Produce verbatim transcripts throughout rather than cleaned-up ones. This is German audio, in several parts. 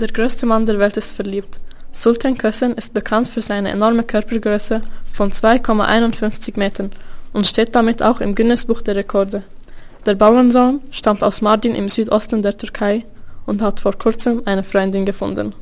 Der größte Mann der Welt ist verliebt. Sultan Kösen ist bekannt für seine enorme Körpergröße von zwei Komma einundfünfzig Metern und steht damit auch im Guinness-Buch der Rekorde. Der Bauernsohn stammt aus Mardin im Südosten der Türkei und hat vor kurzem eine Freundin gefunden.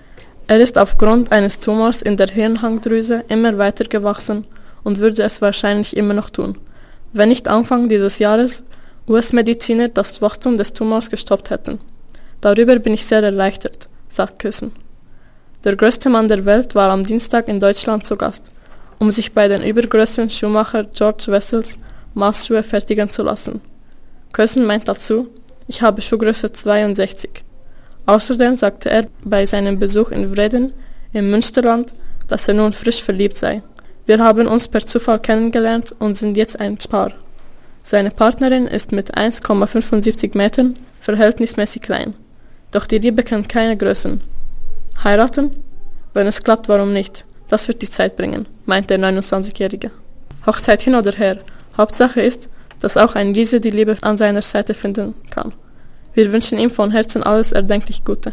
Er ist aufgrund eines Tumors in der Hirnhangdrüse immer weiter gewachsen und würde es wahrscheinlich immer noch tun, wenn nicht Anfang dieses Jahres U S-Mediziner das Wachstum des Tumors gestoppt hätten. Darüber bin ich sehr erleichtert, sagt Kösen. Der größte Mann der Welt war am Dienstag in Deutschland zu Gast, um sich bei den übergrößten Schuhmacher George Wessels Maßschuhe fertigen zu lassen. Kösen meint dazu, ich habe Schuhgröße zweiundsechzig. Außerdem sagte er bei seinem Besuch in Vreden im Münsterland, dass er nun frisch verliebt sei. Wir haben uns per Zufall kennengelernt und sind jetzt ein Paar. Seine Partnerin ist mit eins Komma fünfundsiebzig Metern verhältnismäßig klein. Doch die Liebe kennt keine Größen. Heiraten? Wenn es klappt, warum nicht? Das wird die Zeit bringen, meint der neunundzwanzigjährige. Hochzeit hin oder her, Hauptsache ist, dass auch ein Riese die Liebe an seiner Seite finden kann. Wir wünschen ihm von Herzen alles erdenklich Gute.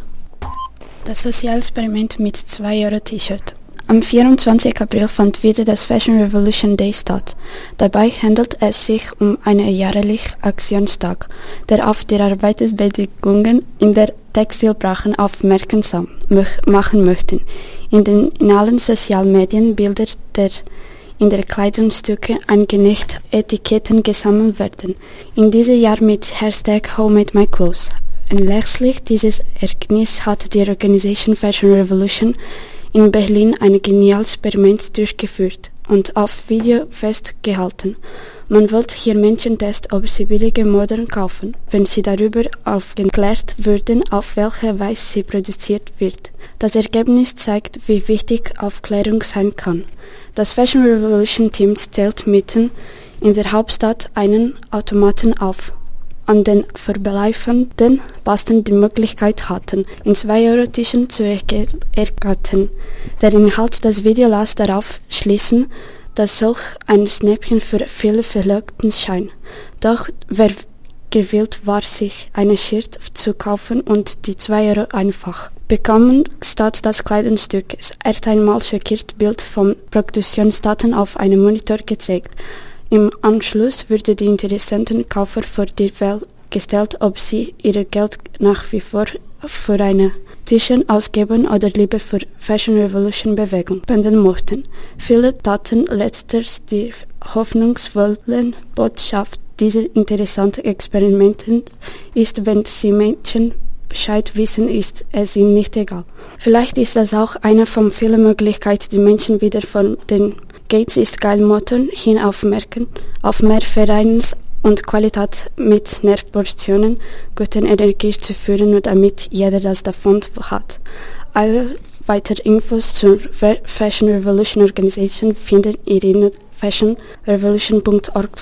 Das Sozialexperiment mit zwei Euro T-Shirt. Am vierundzwanzigsten April fand wieder das Fashion Revolution Day statt. Dabei handelt es sich um einen jährlichen Aktionstag, der auf die Arbeitsbedingungen in der Textilbranche aufmerksam machen möchte. In den in allen sozialen Medien Bilder der in der Kleidungsstücke angenäht Etiketten gesammelt werden. In diesem Jahr mit Hashtag Who Made My Clothes. Anlässlich dieses Ereignisses hat die Organisation Fashion Revolution in Berlin ein geniales Experiment durchgeführt und auf Video festgehalten. Man wollte hier Menschen testen, ob sie billige Mode kaufen, wenn sie darüber aufgeklärt würden, auf welche Weise sie produziert wird. Das Ergebnis zeigt, wie wichtig Aufklärung sein kann. Das Fashion Revolution Team stellt mitten in der Hauptstadt einen Automaten auf. An den Vorbeifallenden Posten die Möglichkeit hatten, in zwei Euro Tischen zu ergattern. Der Inhalt des Videos lässt darauf schließen, dass solch ein Schnäppchen für viele verlockend scheint. Doch wer gewillt war, sich eine Shirt zu kaufen und die zwei Euro einfach bekommen statt des Kleidungsstückes. Erst einmal schockiert Bild von Produktionsdaten auf einem Monitor gezeigt. Im Anschluss wurde die interessanten Käufer vor die Wahl gestellt, ob sie ihr Geld nach wie vor für eine T-Shirt ausgeben oder lieber für Fashion Revolution Bewegung spenden möchten. Viele taten letzteres. Die hoffnungsvolle Botschaft dieser interessanten Experimente ist, wenn sie Menschen Bescheid wissen, ist es ihnen nicht egal. Vielleicht ist das auch eine von vielen Möglichkeiten, die Menschen wieder von den Gates ist geil Motoren hin auf, Merken, auf mehr Vereins- und Qualität mit Nährportionen, guten Energie zu führen und damit jeder das davon hat. Alle weitere Infos zur Fashion Revolution Organisation findet ihr in fashion revolution punkt org.